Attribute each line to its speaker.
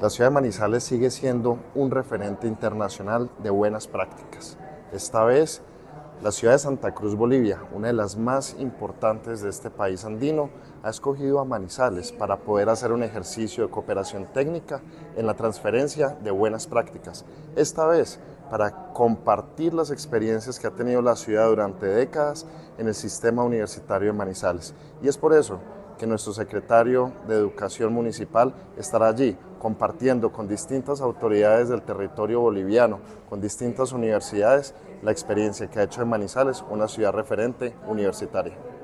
Speaker 1: La ciudad de Manizales sigue siendo un referente internacional de buenas prácticas. Esta vez, la ciudad de Santa Cruz, Bolivia, una de las más importantes de este país andino, ha escogido a Manizales para poder hacer un ejercicio de cooperación técnica en la transferencia de buenas prácticas. Esta vez, para compartir las experiencias que ha tenido la ciudad durante décadas en el sistema universitario de Manizales. Y es por eso que nuestro secretario de Educación Municipal estará allí compartiendo con distintas autoridades del territorio boliviano, con distintas universidades, la experiencia que ha hecho de Manizales una ciudad referente universitaria.